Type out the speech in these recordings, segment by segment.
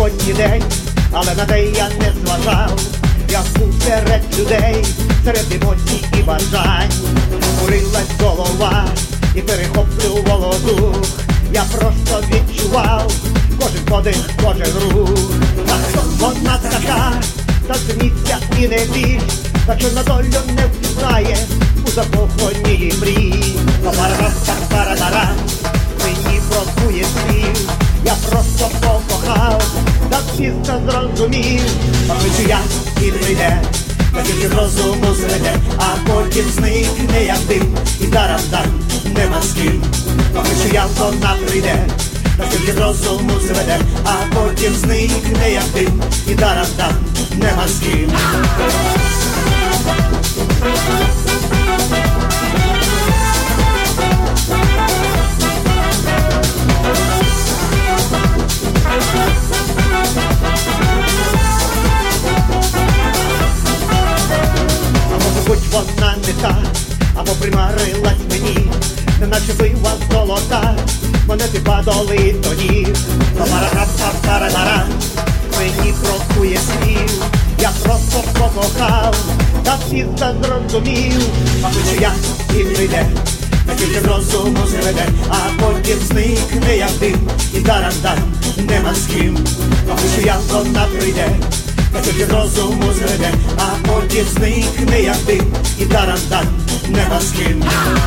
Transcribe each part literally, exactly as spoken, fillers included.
сьогодні день, але на те я не зважав. Я був серед людей, серед емоцій і бажань. Курилась голова і перехоплювало дух. Я просто відчував кожен подих, кожен рух. А хто вона така, та сміться і не більш, та що на долю не впізнає у закоханій мрії. Па-пара-пара-пара-пара, мені бракує слів. Я просто покохав, та пізно зрозумів. Покличу я і прийде, та тільки з розуму зведе, а потім зникне як дим, і дарам-дар нема з ким. Покличу я, вона прийде, та тільки з розуму зведе, а потім зникне як дим, і дарам-дар нема з ким. Будь вона не та, або примарилась мені, неначе бива золота, монети падали до ніг. Па-пара-пара-пара-пара, мені бракує слів. Я просто покохав, та пізно зрозумів. Покличу я і прийде, та тільки з розуму зведе, а потім зникне як дим, і дарам-дар нема з ким. Покличу я, вона прийде, та тільки з розуму зведе, а потім зникне як дим, і дарам-дар нема з ким.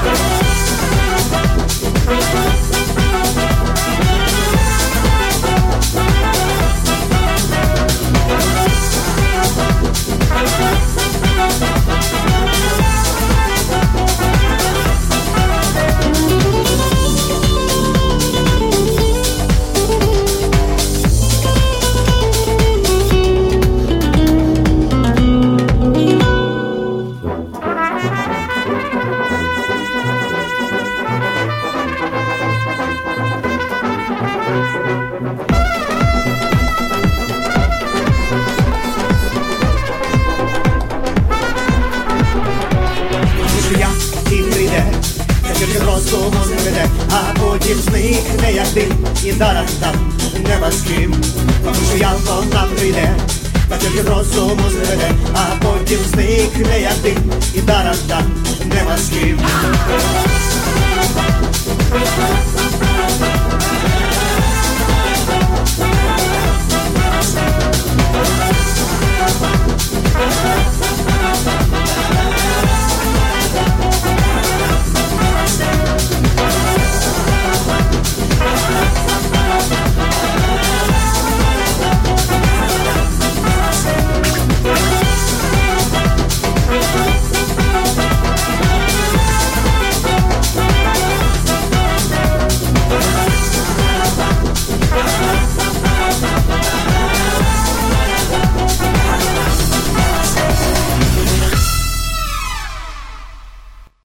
Розуму зведе, а потім зникне як дим, і дарам-дар нема з ким. Покличу я, вона прийде, та тільки розуму зведе, а потім зникне як дим, і дарам-дар нема з ким.